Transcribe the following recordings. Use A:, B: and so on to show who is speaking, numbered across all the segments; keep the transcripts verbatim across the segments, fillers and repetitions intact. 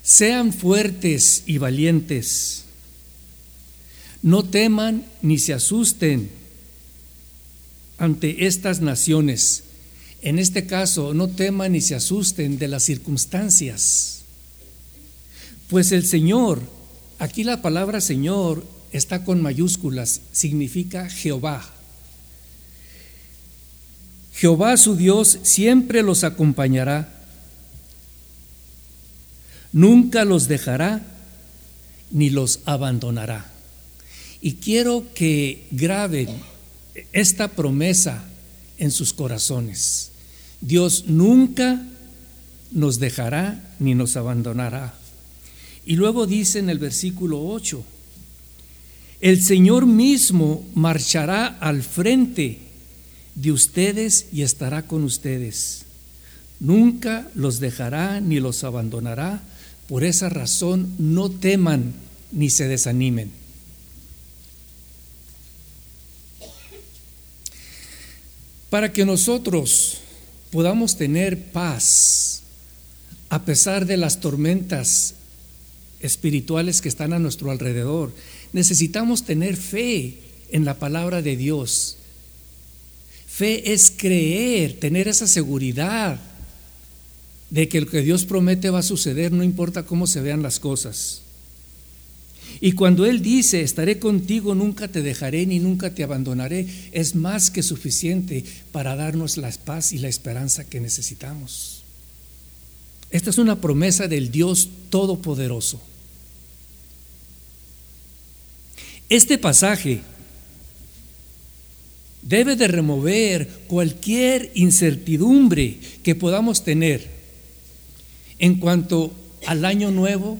A: Sean fuertes y valientes, no teman ni se asusten ante estas naciones. En este caso, no teman ni se asusten de las circunstancias, pues el Señor, aquí la palabra Señor está con mayúsculas, significa Jehová. Jehová su Dios siempre los acompañará, nunca los dejará ni los abandonará. Y quiero que graben esta promesa en sus corazones. Dios nunca nos dejará ni nos abandonará. Y luego dice en el versículo ocho, el Señor mismo marchará al frente de ustedes y estará con ustedes. Nunca los dejará ni los abandonará. Por esa razón no teman ni se desanimen. Para que nosotros podamos tener paz a pesar de las tormentas espirituales que están a nuestro alrededor, necesitamos tener fe en la palabra de Dios. Fe es creer, tener esa seguridad de que lo que Dios promete va a suceder, no importa cómo se vean las cosas. Y cuando Él dice, estaré contigo, nunca te dejaré ni nunca te abandonaré, es más que suficiente para darnos la paz y la esperanza que necesitamos. Esta es una promesa del Dios Todopoderoso. Este pasaje debe de remover cualquier incertidumbre que podamos tener en cuanto al año nuevo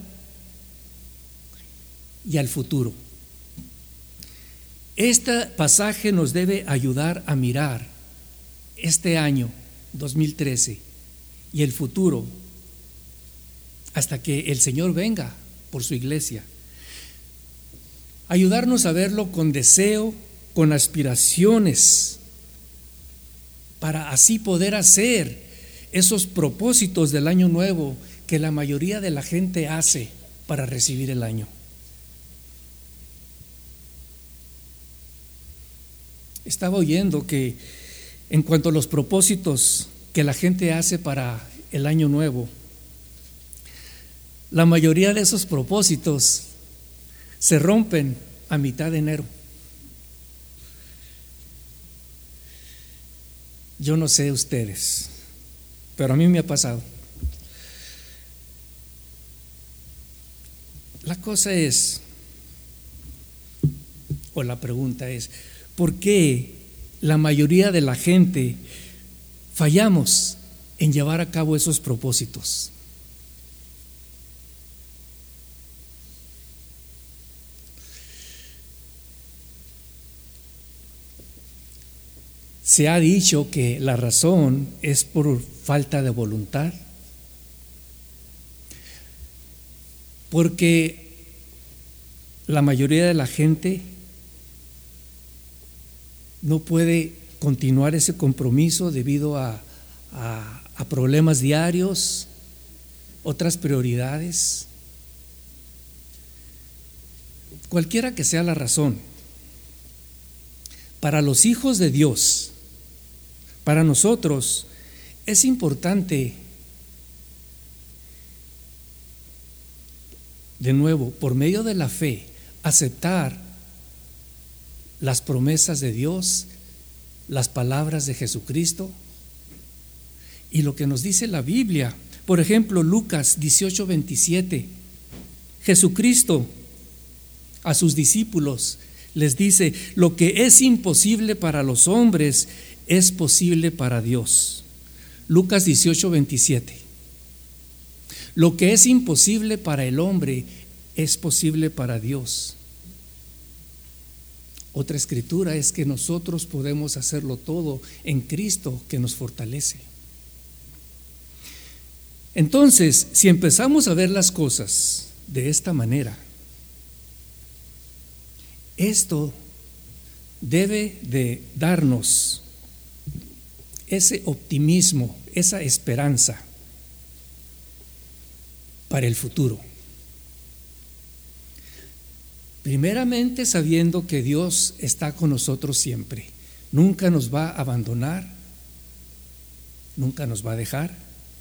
A: y al futuro. Este pasaje nos debe ayudar a mirar este año dos mil trece y el futuro hasta que el Señor venga por su iglesia. Ayudarnos a verlo con deseo, con aspiraciones, para así poder hacer esos propósitos del año nuevo que la mayoría de la gente hace para recibir el año. Estaba oyendo que en cuanto a los propósitos que la gente hace para el año nuevo, la mayoría de esos propósitos se rompen a mitad de enero. Yo no sé ustedes, pero a mí me ha pasado. La cosa es, o la pregunta es, ¿por qué la mayoría de la gente fallamos en llevar a cabo esos propósitos? Se ha dicho que la razón es por falta de voluntad, porque la mayoría de la gente no puede continuar ese compromiso debido a, a, a problemas diarios, otras prioridades. Cualquiera que sea la razón, para los hijos de Dios, para nosotros, es importante, de nuevo, por medio de la fe, aceptar las promesas de Dios, las palabras de Jesucristo y lo que nos dice la Biblia. Por ejemplo, Lucas dieciocho veintisiete, Jesucristo a sus discípulos les dice: lo que es imposible para los hombres es posible para Dios. Lucas dieciocho veintisiete. Lo que es imposible para el hombre es posible para Dios. Otra escritura es que nosotros podemos hacerlo todo en Cristo que nos fortalece. Entonces, si empezamos a ver las cosas de esta manera, esto debe de darnos ese optimismo, esa esperanza para el futuro. Primeramente sabiendo que Dios está con nosotros siempre, nunca nos va a abandonar, nunca nos va a dejar.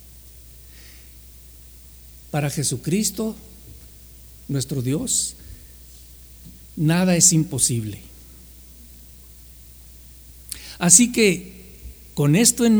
A: Para Jesucristo, nuestro Dios, nada es imposible. Así que con esto en